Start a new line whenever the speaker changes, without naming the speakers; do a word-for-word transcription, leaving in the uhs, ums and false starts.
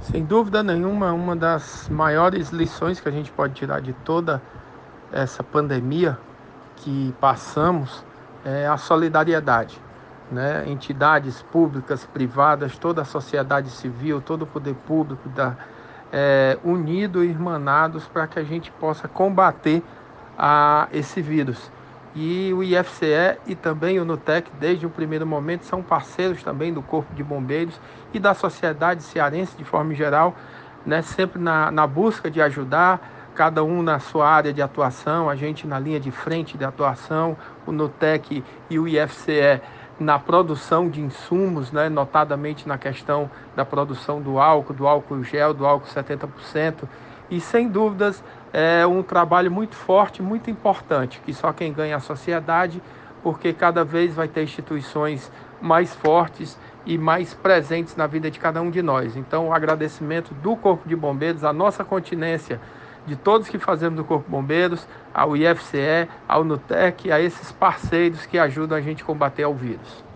Sem dúvida nenhuma, uma das maiores lições que a gente pode tirar de toda essa pandemia que passamos é a solidariedade, né? Entidades públicas, privadas, toda a sociedade civil, todo o poder público da, é, unido e irmanados para que a gente possa combater a esse vírus. E o I F C E e também o Nutec, desde o primeiro momento, são parceiros também do Corpo de Bombeiros e da sociedade cearense de forma geral, né, sempre na, na busca de ajudar, cada um na sua área de atuação, a gente na linha de frente de atuação, o Nutec e o I F C E na produção de insumos, né, notadamente na questão da produção do álcool, do álcool gel, do álcool setenta por cento, e sem dúvidas é um trabalho muito forte, muito importante, que só quem ganha é a sociedade, porque cada vez vai ter instituições mais fortes e mais presentes na vida de cada um de nós. Então, o agradecimento do Corpo de Bombeiros, a nossa continência, de todos que fazemos do Corpo de Bombeiros, ao I F C E, ao Nutec, a esses parceiros que ajudam a gente a combater o vírus.